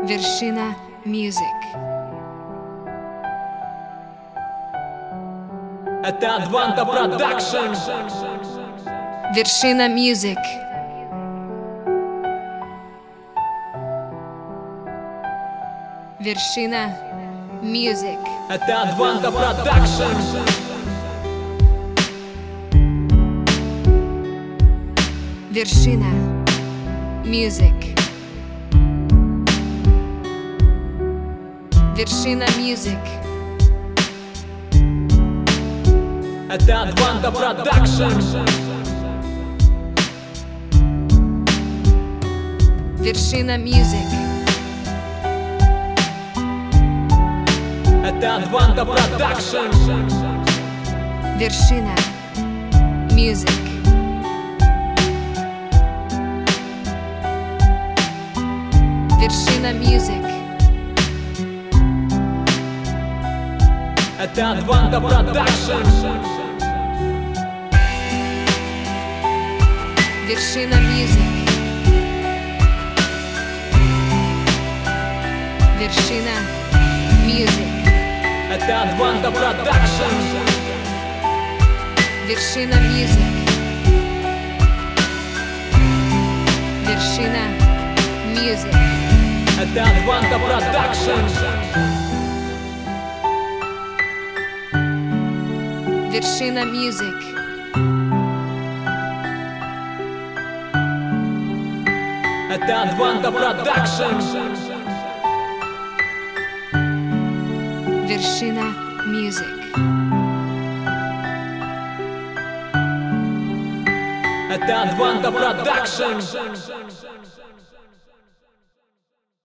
Вершина Music. Это Advanta Production. Вершина Music. Вершина Music. Это Advanta Production. Вершина Music. Вершина Music. Это Advanta Production. Вершина Music. Это Advanta Production. Вершина Music. Вершина Music. Это Advanta Production. Вершина Music. Вершина Music. Это Advanta Production. Вершина Music. Вершина Music. Это Advanta Production. Вершина Music. Это Advanta Production. Вершина Music. Это Advanta Production.